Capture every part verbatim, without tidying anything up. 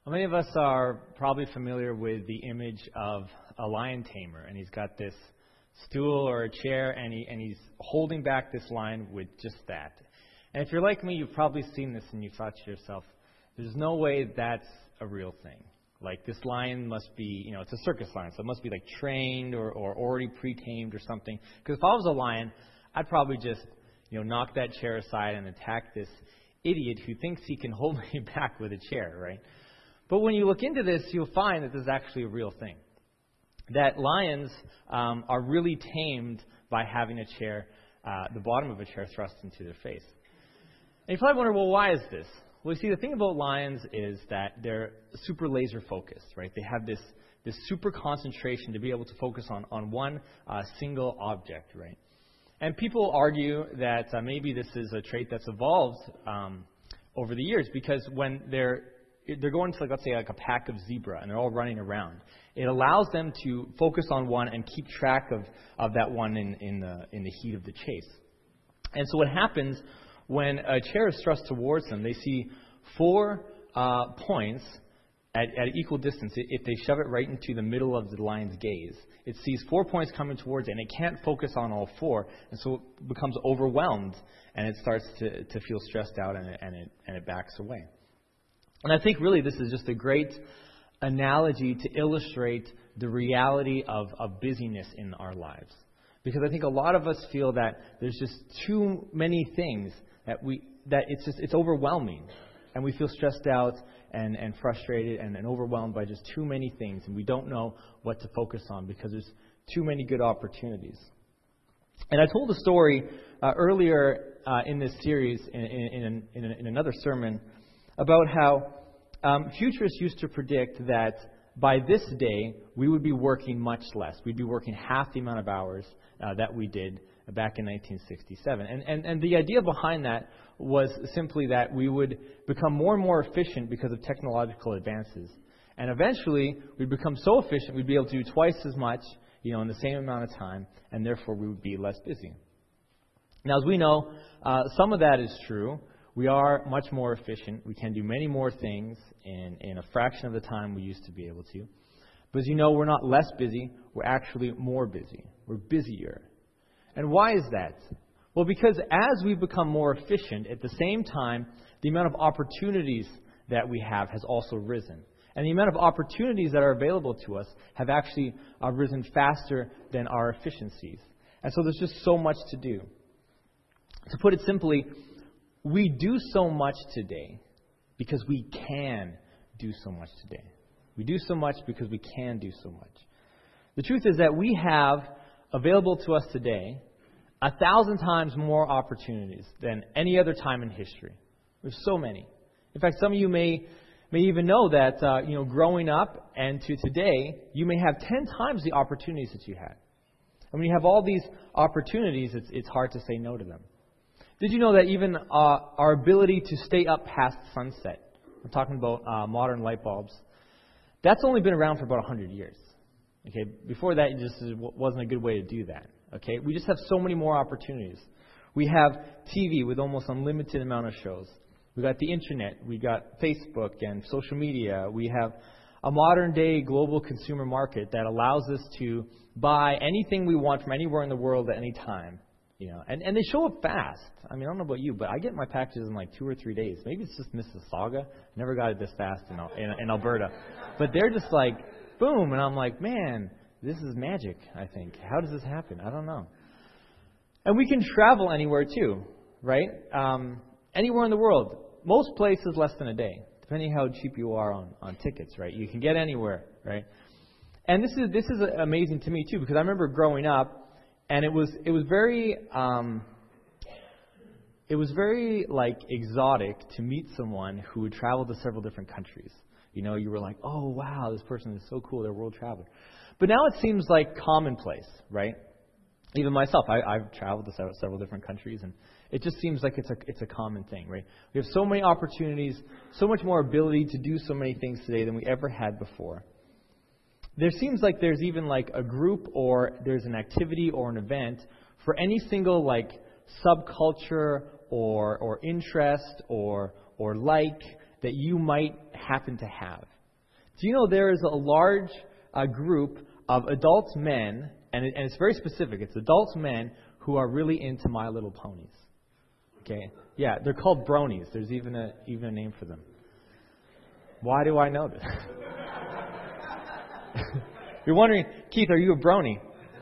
Well, many of us are probably familiar with the image of a lion tamer, and he's got this stool or a chair, and, he, and he's holding back this lion with just that. And if you're like me, you've probably seen this and you've thought to yourself, there's no way that's a real thing. Like, this lion must be, you know, it's a circus lion, so it must be like trained or, or already pre-tamed or something. Because if I was a lion, I'd probably just, you know, knock that chair aside and attack this idiot who thinks he can hold me back with a chair, right? But when you look into this, you'll find that this is actually a real thing. That lions um, are really tamed by having a chair, uh, the bottom of a chair thrust into their face. And you probably wonder, well, why is this? Well, you see, the thing about lions is that they're super laser focused, right? They have this, this super concentration to be able to focus on, on one uh, single object, right? And people argue that uh, maybe this is a trait that's evolved um, over the years, because when they're they're going to, like, let's say, like a pack of zebra, and they're all running around, it allows them to focus on one and keep track of, of that one in, in, the, in the heat of the chase. And so what happens when a chair is thrust towards them, they see four uh, points at, at equal distance. If they shove it right into the middle of the lion's gaze, it sees four points coming towards it, and it can't focus on all four, and so it becomes overwhelmed, and it starts to, to feel stressed out, and it, and, it, and it backs away. And I think really this is just a great analogy to illustrate the reality of, of busyness in our lives. Because I think a lot of us feel that there's just too many things that we that it's just it's overwhelming. And we feel stressed out and, and frustrated and, and overwhelmed by just too many things, and we don't know what to focus on because there's too many good opportunities. And I told a story uh, earlier uh, in this series in, in, in, in another sermon about how um, futurists used to predict that by this day we would be working much less. We'd be working half the amount of hours uh, that we did back in nineteen sixty-seven. And, and, and the idea behind that was simply that we would become more and more efficient because of technological advances. And eventually we'd become so efficient we'd be able to do twice as much, you know, in the same amount of time, and therefore we would be less busy. Now, as we know, uh, some of that is true. We are much more efficient. We can do many more things in, in a fraction of the time we used to be able to. But as you know, we're not less busy. We're actually more busy. We're busier. And why is that? Well, because as we become more efficient, at the same time, the amount of opportunities that we have has also risen. And the amount of opportunities that are available to us have actually uh, risen faster than our efficiencies. And so there's just so much to do. To put it simply, we do so much today because we can do so much today. We do so much because we can do so much. The truth is that we have available to us today a thousand times more opportunities than any other time in history. There's so many. In fact, some of you may may even know that uh, you know, growing up and to today, you may have ten times the opportunities that you had. And when you have all these opportunities, it's it's hard to say no to them. Did you know that even uh, our ability to stay up past sunset, we're talking about uh, modern light bulbs, that's only been around for about one hundred years. Okay, before that, it just wasn't a good way to do that. Okay, we just have so many more opportunities. We have T V with almost unlimited amount of shows. We got the internet. We got Facebook and social media. We have a modern day global consumer market that allows us to buy anything we want from anywhere in the world at any time. You know, and, and they show up fast. I mean, I don't know about you, but I get my packages in like two or three days. Maybe it's just Mississauga. I never got it this fast in, in, in Alberta. But they're just like, boom. And I'm like, man, this is magic, I think. How does this happen? I don't know. And we can travel anywhere too, right? Um, anywhere in the world. Most places less than a day, depending how cheap you are on, on tickets, right? You can get anywhere, right? And this is this is amazing to me too, because I remember growing up, and it was it was very um, it was very like exotic to meet someone who would travel to several different countries. You know, you were like, oh wow, this person is so cool, they're a world traveler. But now it seems like commonplace, right? Even myself, I, I've traveled to several, several different countries, and it just seems like it's a it's a common thing, right? We have so many opportunities, so much more ability to do so many things today than we ever had before. There seems like there's even like a group or there's an activity or an event for any single like subculture or or interest or or like that you might happen to have. Do you know there is a large uh, group of adult men, and, it, and it's very specific, it's adult men who are really into My Little Ponies. Okay? Yeah, they're called bronies. There's even a even a name for them. Why do I know this? You're wondering, Keith, are you a brony?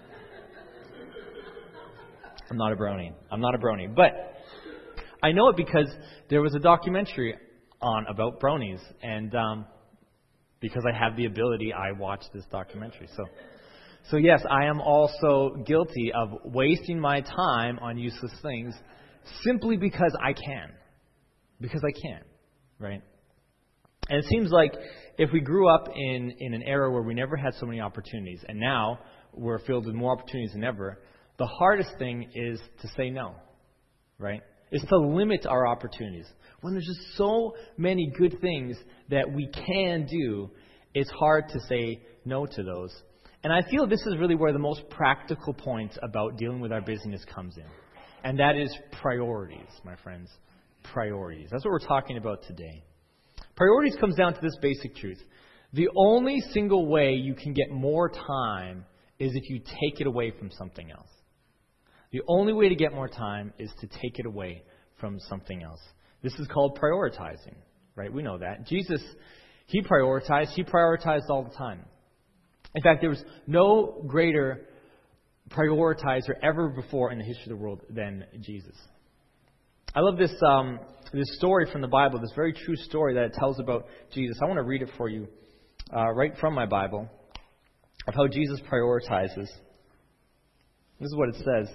I'm not a brony. I'm not a brony. But I know it because there was a documentary on about bronies, and um, because I have the ability, I watched this documentary. So, so yes, I am also guilty of wasting my time on useless things simply because I can. Because I can, right? And it seems like if we grew up in, in an era where we never had so many opportunities, and now we're filled with more opportunities than ever, the hardest thing is to say no, right? Is to limit our opportunities. When there's just so many good things that we can do, it's hard to say no to those. And I feel this is really where the most practical point about dealing with our busyness comes in. And that is priorities, my friends. Priorities. That's what we're talking about today. Priorities comes down to this basic truth. The only single way you can get more time is if you take it away from something else. The only way to get more time is to take it away from something else. This is called prioritizing, right? We know that. Jesus, He prioritized. He prioritized all the time. In fact, there was no greater prioritizer ever before in the history of the world than Jesus. I love this um, this story from the Bible, this very true story that it tells about Jesus. I want to read it for you uh, right from my Bible of how Jesus prioritizes. This is what it says.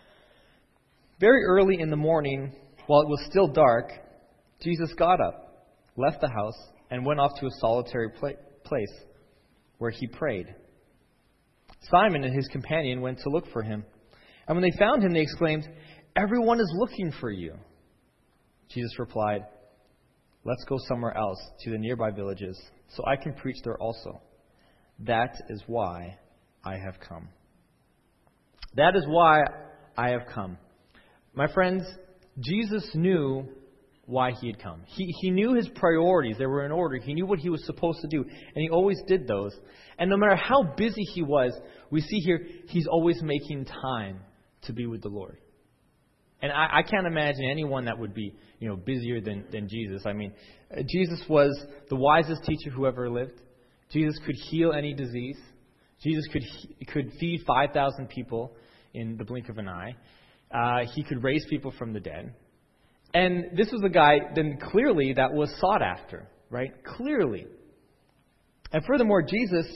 Very early in the morning, while it was still dark, Jesus got up, left the house, and went off to a solitary pla- place where he prayed. Simon and his companion went to look for him. And when they found him, they exclaimed, "Everyone is looking for you." Jesus replied, "Let's go somewhere else, to the nearby villages, so I can preach there also. That is why I have come." That is why I have come. My friends, Jesus knew why he had come. He, he knew his priorities. They were in order. He knew what he was supposed to do, and he always did those. And no matter how busy he was, we see here, he's always making time to be with the Lord. And I, I can't imagine anyone that would be, you know, busier than, than Jesus. I mean, uh, Jesus was the wisest teacher who ever lived. Jesus could heal any disease. Jesus could could feed five thousand people in the blink of an eye. Uh, he could raise people from the dead. And this was a guy, then clearly, that was sought after, right? Clearly. And furthermore, Jesus,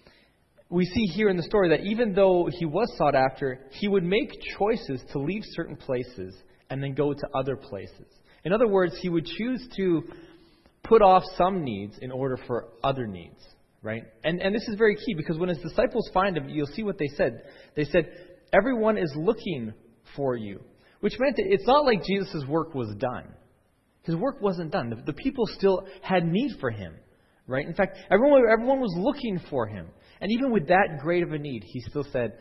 we see here in the story that even though he was sought after, he would make choices to leave certain places and then go to other places. In other words, he would choose to put off some needs in order for other needs, right? And and this is very key, because when his disciples find him, you'll see what they said. They said, "Everyone is looking for you." Which meant that it's not like Jesus' work was done. His work wasn't done. The, the people still had need for him, right? In fact, everyone everyone was looking for him. And even with that great of a need, he still said,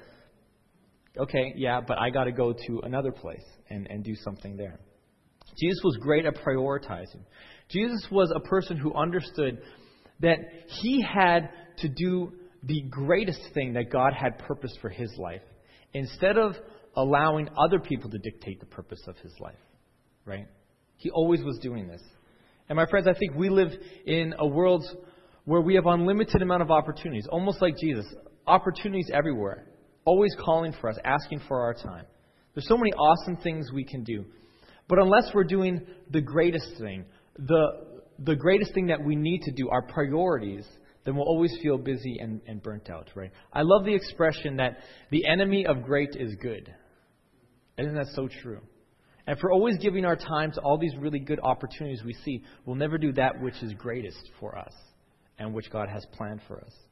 "Okay, yeah, but I got to go to another place and, and do something there." Jesus was great at prioritizing. Jesus was a person who understood that he had to do the greatest thing that God had purposed for his life, instead of allowing other people to dictate the purpose of his life, right? He always was doing this. And my friends, I think we live in a world where we have unlimited amount of opportunities, almost like Jesus. Opportunities everywhere, always calling for us, asking for our time. There's so many awesome things we can do. But unless we're doing the greatest thing, the the greatest thing that we need to do, our priorities, then we'll always feel busy and, and burnt out, right? I love the expression that the enemy of great is good. Isn't that so true? And if we're always giving our time to all these really good opportunities we see, we'll never do that which is greatest for us and which God has planned for us.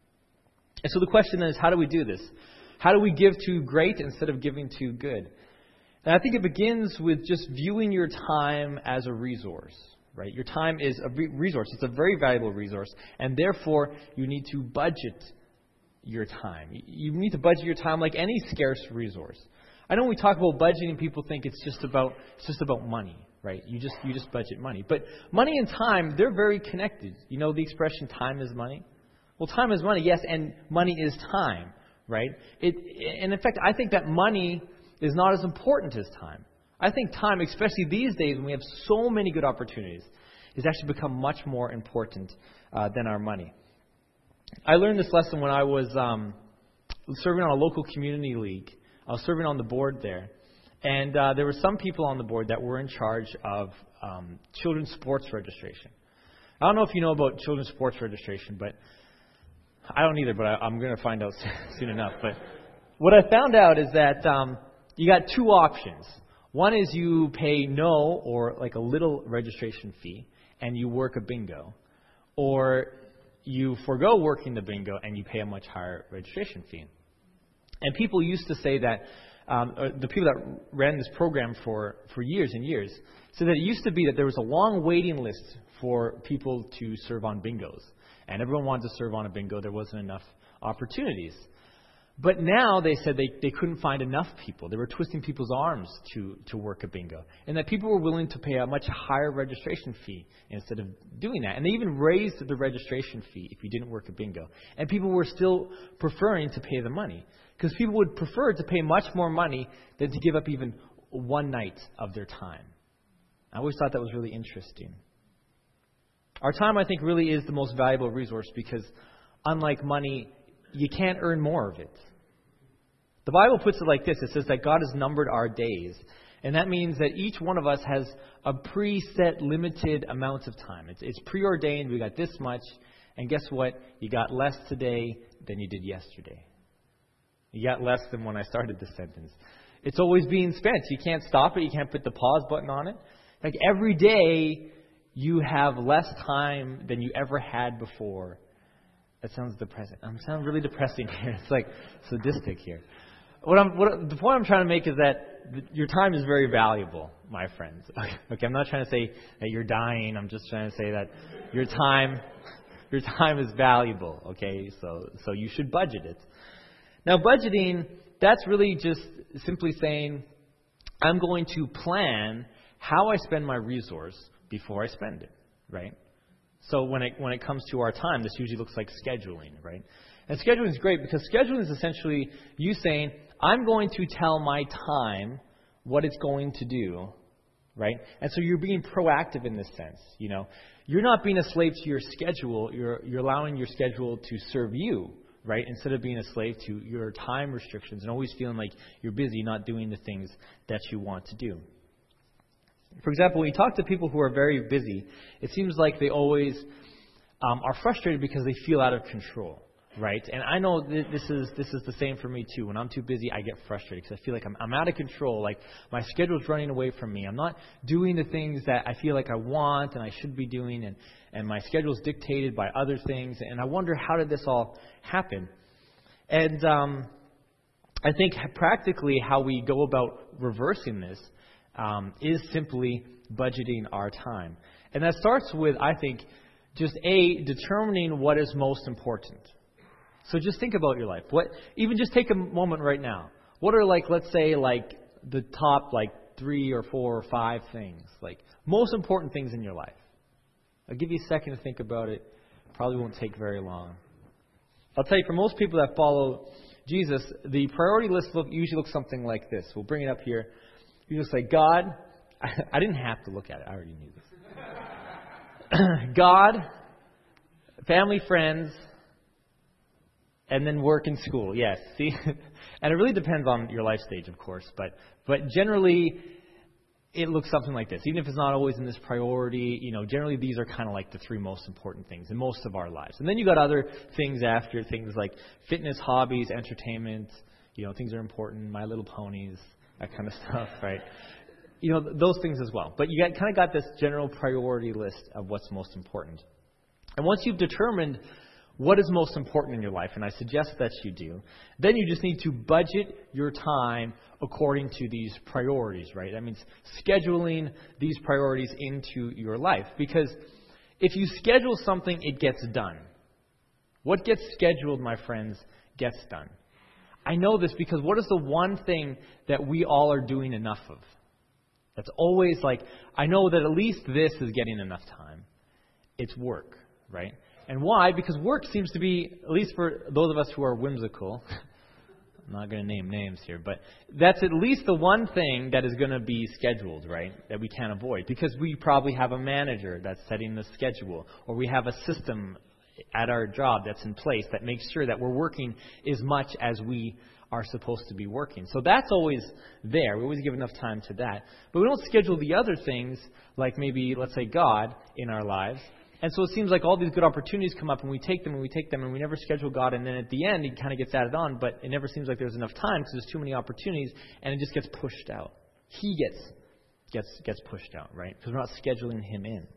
And so the question then is, how do we do this? How do we give to great instead of giving to good? And I think it begins with just viewing your time as a resource. Right? Your time is a resource. It's a very valuable resource. And therefore, you need to budget your time. You need to budget your time like any scarce resource. I know when we talk about budgeting, people think it's just about it's just about money, right? You just you just budget money. But money and time, they're very connected. You know the expression time is money? Well, time is money, yes, and money is time, right? It, and in fact, I think that money is not as important as time. I think time, especially these days when we have so many good opportunities, has actually become much more important uh, than our money. I learned this lesson when I was um, serving on a local community league. I was serving on the board there. And uh, there were some people on the board that were in charge of um, children's sports registration. I don't know if you know about children's sports registration, but I don't either, but I, I'm going to find out soon enough. But what I found out is that um, you got two options. One is you pay no or like a little registration fee and you work a bingo. Or you forego working the bingo and you pay a much higher registration fee. And people used to say that, um, the people that ran this program for, for years and years, said that it used to be that there was a long waiting list for people to serve on bingos. And everyone wanted to serve on a bingo. There wasn't enough opportunities. But now they said they, they couldn't find enough people. They were twisting people's arms to, to work a bingo. And that people were willing to pay a much higher registration fee instead of doing that. And they even raised the registration fee if you didn't work a bingo. And people were still preferring to pay the money. Because people would prefer to pay much more money than to give up even one night of their time. I always thought that was really interesting. Our time, I think, really is the most valuable resource because, unlike money, you can't earn more of it. The Bible puts it like this. It says that God has numbered our days. And that means that each one of us has a preset, limited amount of time. It's, it's preordained. We got this much. And guess what? You got less today than you did yesterday. You got less than when I started the sentence. It's always being spent. You can't stop it. You can't put the pause button on it. Like every day, you have less time than you ever had before. That sounds depressing. I'm sounding really depressing here. It's like sadistic here. What I'm, what, the point I'm trying to make is that th- your time is very valuable, my friends. Okay, I'm not trying to say that you're dying. I'm just trying to say that your time, your time is valuable. Okay, so so you should budget it. Now, budgeting, that's really just simply saying, I'm going to plan how I spend my resource before I spend it, right? So when it when it comes to our time, this usually looks like scheduling, right? And scheduling is great because scheduling is essentially you saying, I'm going to tell my time what it's going to do, right? And so you're being proactive in this sense, you know. You're not being a slave to your schedule. You're you're allowing your schedule to serve you, right? Instead of being a slave to your time restrictions and always feeling like you're busy, not doing the things that you want to do. For example, when you talk to people who are very busy, it seems like they always um, are frustrated because they feel out of control, right? And I know th- this is this is the same for me too. When I'm too busy, I get frustrated because I feel like I'm, I'm out of control. Like my schedule's running away from me. I'm not doing the things that I feel like I want and I should be doing, and, and my schedule's dictated by other things. And I wonder, how did this all happen? And um, I think practically how we go about reversing this Um, is simply budgeting our time. And that starts with, I think, just A, determining what is most important. So just think about your life. What, even just take a moment right now. What are, like, let's say, like, the top, like, three or four or five things, like, most important things in your life? I'll give you a second to think about it. Probably won't take very long. I'll tell you, for most people that follow Jesus, the priority list look, usually looks something like this. We'll bring it up here. You just say, God, I didn't have to look at it. I already knew this. God, family, friends, and then work and school. Yes, see? And it really depends on your life stage, of course. But but generally, it looks something like this. Even if it's not always in this priority, you know, generally these are kind of like the three most important things in most of our lives. And then you got other things after, things like fitness, hobbies, entertainment. You know, things are important. My Little Ponies. That kind of stuff, right? You know, th- those things as well. But you got, kind of got this general priority list of what's most important. And once you've determined what is most important in your life, and I suggest that you do, then you just need to budget your time according to these priorities, right? That means scheduling these priorities into your life. Because if you schedule something, it gets done. What gets scheduled, my friends, gets done. I know this because what is the one thing that we all are doing enough of? That's always like, I know that at least this is getting enough time. It's work, right? And why? Because work seems to be, at least for those of us who are whimsical, I'm not going to name names here, but that's at least the one thing that is going to be scheduled, right? That we can't avoid. Because we probably have a manager that's setting the schedule, or we have a system at our job that's in place that makes sure that we're working as much as we are supposed to be working. So that's always there. We always give enough time to that. But we don't schedule the other things, like maybe, let's say, God in our lives. And so it seems like all these good opportunities come up, and we take them, and we take them, and we never schedule God. And then at the end, it kind of gets added on, but it never seems like there's enough time because there's too many opportunities, and it just gets pushed out. He gets gets gets pushed out, right? Because we're not scheduling Him in.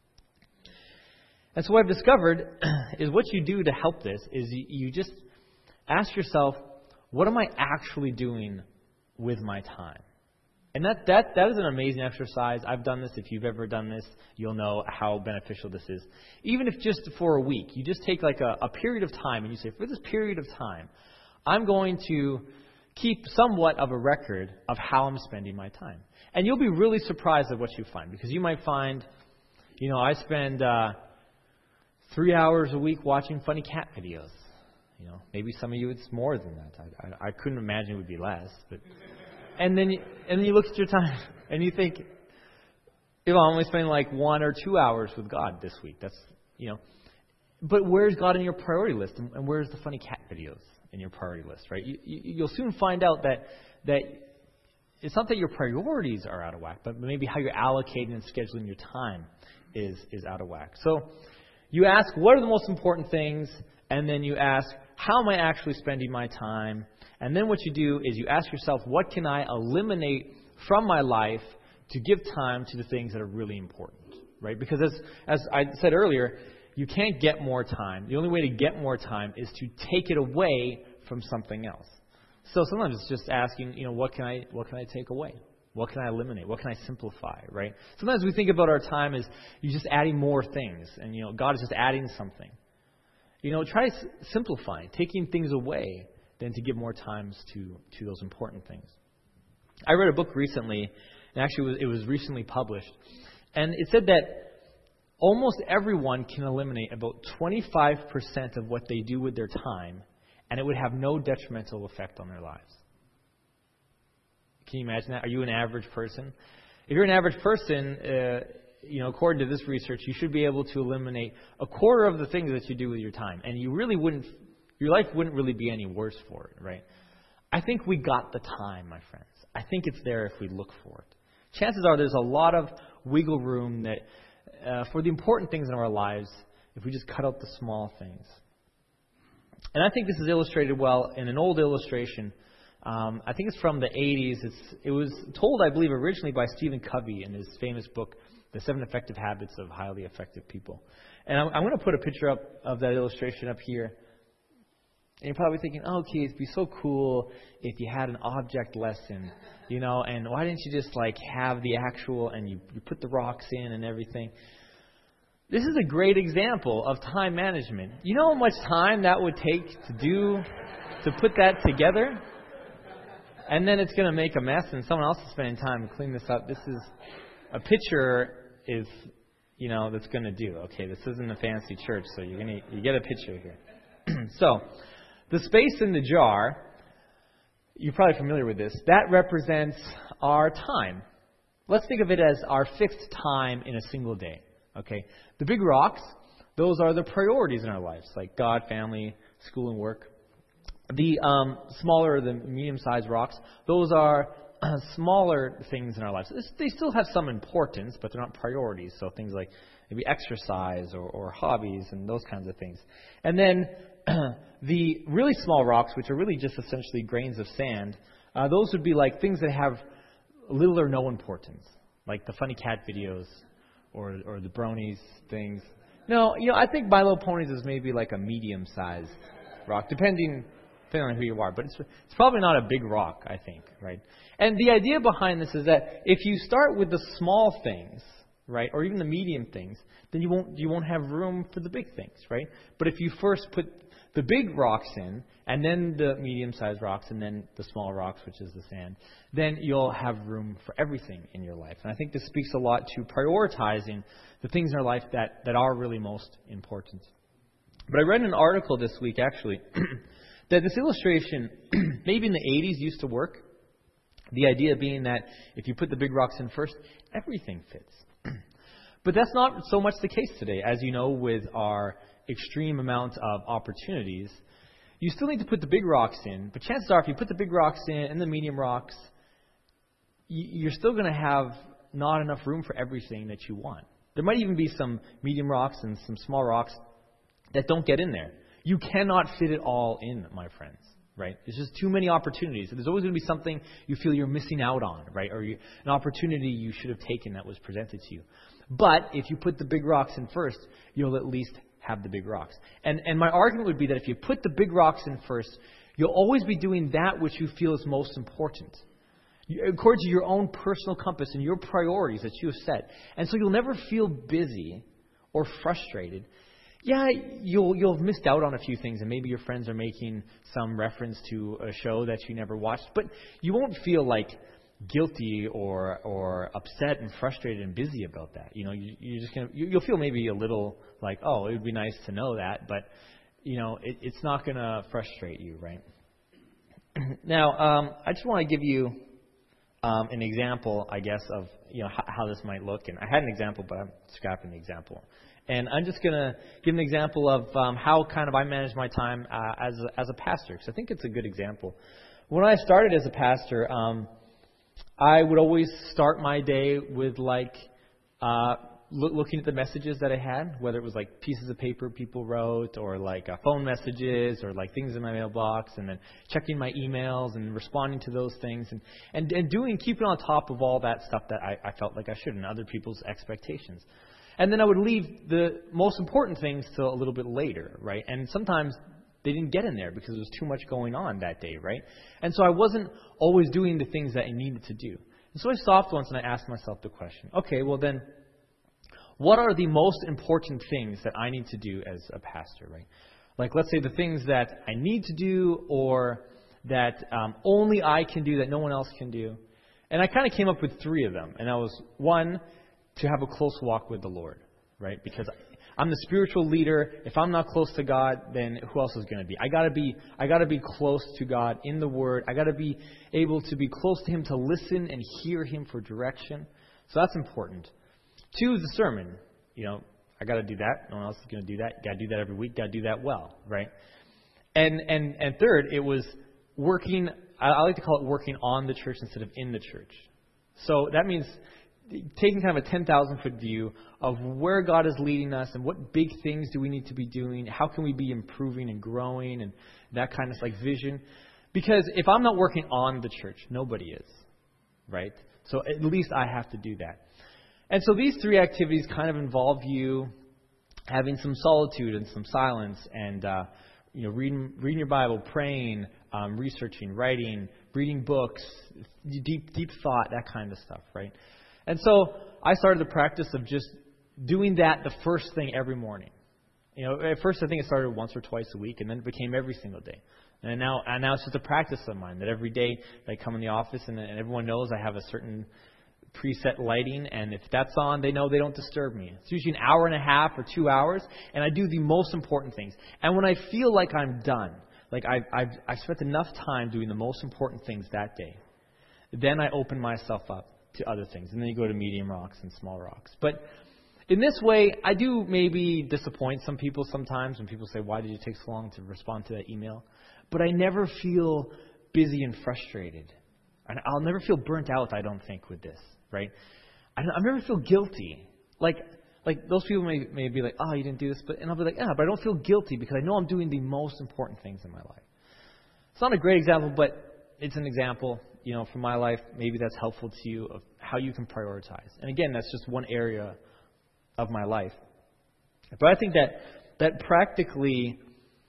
And so what I've discovered is what you do to help this is you, you just ask yourself, what am I actually doing with my time? And that, that that is an amazing exercise. I've done this. If you've ever done this, you'll know how beneficial this is. Even if just for a week, you just take like a, a period of time and you say, for this period of time, I'm going to keep somewhat of a record of how I'm spending my time. And you'll be really surprised at what you find. Because you might find, you know, I spend uh, three hours a week watching funny cat videos. You know, maybe some of you it's more than that. I, I, I couldn't imagine it would be less. But and then you, and then you look at your time and you think, if I'm only spending like one or two hours with God this week, that's you know. But where's God in your priority list, and, and where's the funny cat videos in your priority list, right? You, you, you'll soon find out that that it's not that your priorities are out of whack, but maybe how you're allocating and scheduling your time is is out of whack. So you ask, what are the most important things? And then you ask, how am I actually spending my time? And then what you do is you ask yourself, what can I eliminate from my life to give time to the things that are really important, right? Because as as I said earlier, you can't get more time. The only way to get more time is to take it away from something else. So sometimes it's just asking, you know, what can I what can I take away? What can I eliminate? What can I simplify, right? Sometimes we think about our time as you're just adding more things, and you know, God is just adding something. You know, try simplifying, taking things away, than to give more times to, to those important things. I read a book recently, and actually it was, it was recently published, and it said that almost everyone can eliminate about twenty-five percent of what they do with their time, and it would have no detrimental effect on their lives. Can you imagine that? Are you an average person? If you're an average person, uh, you know, according to this research, you should be able to eliminate a quarter of the things that you do with your time, and you really wouldn't, your life wouldn't really be any worse for it, right? I think we got the time, my friends. I think it's there if we look for it. Chances are there's a lot of wiggle room that uh, for the important things in our lives, if we just cut out the small things. And I think this is illustrated well in an old illustration. Um, I think it's from the eighties. It's, it was told, I believe, originally by Stephen Covey in his famous book, The Seven Effective Habits of Highly Effective People. And I'm, I'm going to put a picture up of that illustration up here. And you're probably thinking, oh, okay, it'd be so cool if you had an object lesson, you know, and why didn't you just, like, have the actual, and you, you put the rocks in and everything. This is a great example of time management. You know how much time that would take to do, to put that together? And then it's going to make a mess, and someone else is spending time to clean this up. This is, a picture is, you know, that's going to do. Okay, this isn't a fancy church, so you're going to, you get a picture here. So, the space in the jar, you're probably familiar with this, that represents our time. Let's think of it as our fixed time in a single day. Okay, the big rocks, those are the priorities in our lives, like God, family, school, and work. The um, smaller, the medium-sized rocks, those are uh, smaller things in our lives. They still have some importance, but they're not priorities. So things like maybe exercise or, or hobbies and those kinds of things. And then the really small rocks, which are really just essentially grains of sand, uh, those would be like things that have little or no importance, like the funny cat videos or or the bronies things. No, you know, I think My Little Ponies is maybe like a medium-sized rock, depending depending on who you are. But it's it's probably not a big rock, I think, right? And the idea behind this is that if you start with the small things, right, or even the medium things, then you won't you won't have room for the big things, right? But if you first put the big rocks in, and then the medium-sized rocks, and then the small rocks, which is the sand, then you'll have room for everything in your life. And I think this speaks a lot to prioritizing the things in our life that, that are really most important. But I read an article this week, actually, that this illustration, maybe in the eighties, used to work. The idea being that if you put the big rocks in first, everything fits. But that's not so much the case today. As you know, with our extreme amount of opportunities, you still need to put the big rocks in. But chances are, if you put the big rocks in and the medium rocks, you're still going to have not enough room for everything that you want. There might even be some medium rocks and some small rocks that don't get in there. You cannot fit it all in, my friends, right? There's just too many opportunities. There's always going to be something you feel you're missing out on, right? Or you, an opportunity you should have taken that was presented to you. But if you put the big rocks in first, you'll at least have the big rocks. And and my argument would be that if you put the big rocks in first, you'll always be doing that which you feel is most important, according to your own personal compass and your priorities that you have set. And so you'll never feel busy or frustrated. Yeah, you'll you'll have missed out on a few things, and maybe your friends are making some reference to a show that you never watched, but you won't feel like guilty or or upset and frustrated and busy about that. You know, you, you're just gonna you, you'll feel maybe a little like, oh, it would be nice to know that, but you know, it, it's not gonna frustrate you, right? Now, um, I just want to give you um, an example, I guess, of you know how, how this might look. And I had an example, but I'm scrapping the example. And I'm just gonna give an example of um, how kind of I manage my time uh, as a, as a pastor, because I think it's a good example. When I started as a pastor, um, I would always start my day with like uh, lo- looking at the messages that I had, whether it was like pieces of paper people wrote, or like uh, phone messages, or like things in my mailbox, and then checking my emails and responding to those things, and and, and doing keeping on top of all that stuff that I, I felt like I should, and other people's expectations. And then I would leave the most important things till a little bit later, right? And sometimes they didn't get in there because there was too much going on that day, right? And so I wasn't always doing the things that I needed to do. And so I stopped once and I asked myself the question, okay, well then, what are the most important things that I need to do as a pastor, right? Like, let's say the things that I need to do, or that um, only I can do, that no one else can do. And I kind of came up with three of them. And that was, one, to have a close walk with the Lord, right? Because I'm the spiritual leader. If I'm not close to God, then who else is going to be? I gotta be, I gotta be close to God in the Word. I gotta be able to be close to Him, to listen and hear Him for direction. So that's important. Two is the sermon. You know, I gotta do that. No one else is going to do that. Gotta do that every week. Gotta do that well, right? And and and third, it was working. I, I like to call it working on the church instead of in the church. So that means taking kind of a ten thousand foot view of where God is leading us and what big things do we need to be doing, how can we be improving and growing, and that kind of like vision. Because if I'm not working on the church, nobody is, right? So at least I have to do that. And so these three activities kind of involve you having some solitude and some silence, and uh, you know, reading reading your Bible, praying, um, researching, writing, reading books, deep deep thought, that kind of stuff, right? And so I started the practice of just doing that the first thing every morning. You know, at first I think it started once or twice a week, and then it became every single day. And now, and now it's just a practice of mine that every day I come in the office and, and everyone knows I have a certain preset lighting, and if that's on, they know they don't disturb me. It's usually an hour and a half or two hours, and I do the most important things. And when I feel like I'm done, like I've, I've, I've spent enough time doing the most important things that day, then I open myself up to other things. And then you go to medium rocks and small rocks. But in this way, I do maybe disappoint some people sometimes when people say, why did you take so long to respond to that email? But I never feel busy and frustrated. And I'll never feel burnt out, I don't think, with this, right? I, I never feel guilty. Like, like those people may, may be like, oh, you didn't do this. But, and I'll be like, yeah, but I don't feel guilty because I know I'm doing the most important things in my life. It's not a great example, but it's an example, you know, from my life. Maybe that's helpful to you of how you can prioritize. And again, that's just one area of my life. But I think that that practically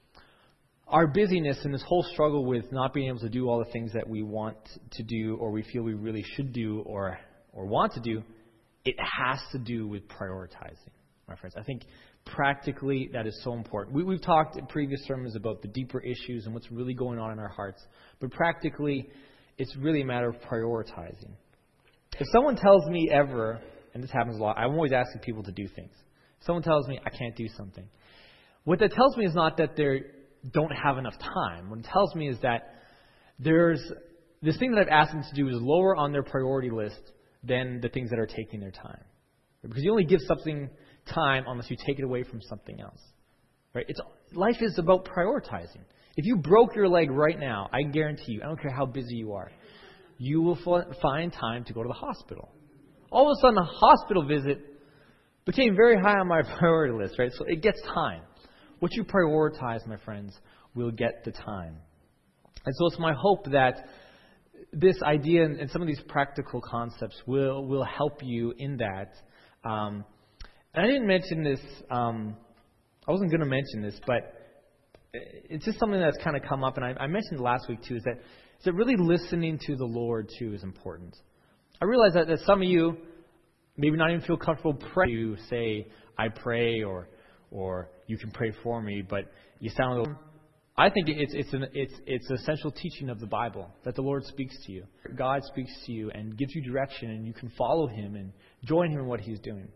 our busyness and this whole struggle with not being able to do all the things that we want to do, or we feel we really should do, or or want to do, it has to do with prioritizing, my friends. I think practically that is so important. We, we've talked in previous sermons about the deeper issues and what's really going on in our hearts. But practically, it's really a matter of prioritizing. If someone tells me ever, and this happens a lot, I'm always asking people to do things. Someone tells me I can't do something. What that tells me is not that they don't have enough time. What it tells me is that there's this thing that I've asked them to do is lower on their priority list than the things that are taking their time. Because you only give something time unless you take it away from something else. Right? It's life is about prioritizing. If you broke your leg right now, I guarantee you, I don't care how busy you are, you will find time to go to the hospital. All of a sudden, a hospital visit became very high on my priority list, right? So it gets time. What you prioritize, my friends, will get the time. And so it's my hope that this idea and some of these practical concepts will, will help you in that. Um, and I didn't mention this, um, I wasn't going to mention this, but it's just something that's kind of come up, and I, I mentioned last week too, is that, is that really listening to the Lord too is important. I realize that, that some of you maybe not even feel comfortable praying. You say, I pray, or or you can pray for me, but you sound a little... I think it's it's an it's it's essential teaching of the Bible that the Lord speaks to you. God speaks to you and gives you direction, and you can follow Him and join Him in what He's doing.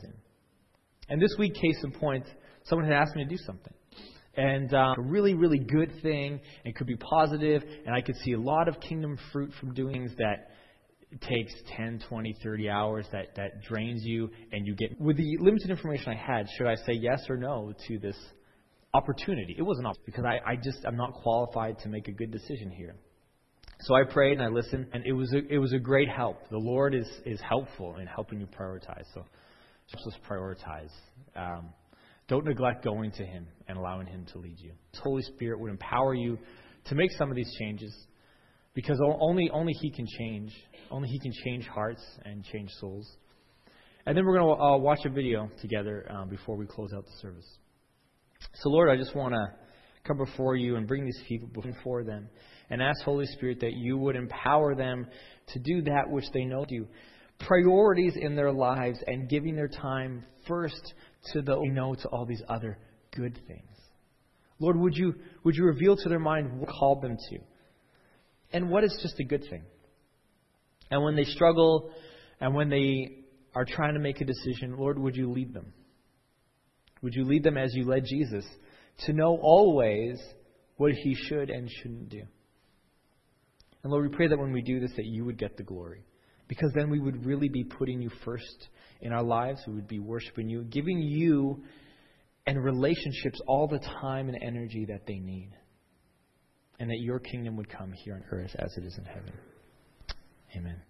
And this week, case in point, someone had asked me to do something. And um, a really, really good thing, and could be positive, and I could see a lot of kingdom fruit from doing things that it takes ten, twenty, thirty hours, that, that drains you, and you get... With the limited information I had, should I say yes or no to this opportunity? It wasn't opportunity, because I, I just, I'm not qualified to make a good decision here. So I prayed and I listened, and it was a, it was a great help. The Lord is, is helpful in helping you prioritize. So just prioritize. Um, don't neglect going to Him and allowing Him to lead you. His Holy Spirit would empower you to make some of these changes, because only only He can change. Only He can change hearts and change souls. And then we're going to uh, watch a video together um, before we close out the service. So Lord, I just want to come before you and bring these people before them and ask Holy Spirit that you would empower them to do that which they know to do. Priorities in their lives and giving their time first to the they know to all these other good things. Lord, would you would you reveal to their mind what you called them to? And what is just a good thing? And when they struggle and when they are trying to make a decision, Lord, would you lead them? Would you lead them as you led Jesus to know always what He should and shouldn't do? And Lord, we pray that when we do this, that you would get the glory. Because then we would really be putting you first in our lives. We would be worshiping you, giving you and relationships all the time and energy that they need. And that your kingdom would come here on earth as it is in heaven. Amen.